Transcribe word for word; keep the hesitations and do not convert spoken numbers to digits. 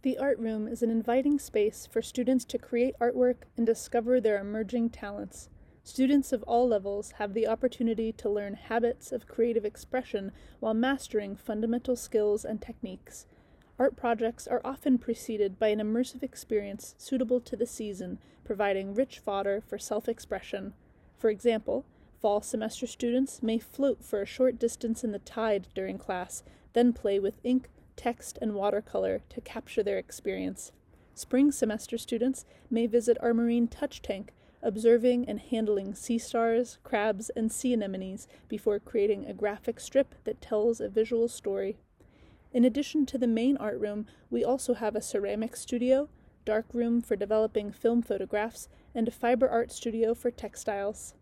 The Art Room is an inviting space for students to create artwork and discover their emerging talents. Students of all levels have the opportunity to learn habits of creative expression while mastering fundamental skills and techniques. Art projects are often preceded by an immersive experience suitable to the season, providing rich fodder for self-expression. For example, fall semester students may float for a short distance in the tide during class, then play with ink, text, and watercolor to capture their experience. Spring semester students may visit our marine touch tank, observing and handling sea stars, crabs, and sea anemones before creating a graphic strip that tells a visual story. In addition to the main art room, we also have a ceramics studio, dark room for developing film photographs, and a fiber art studio for textiles.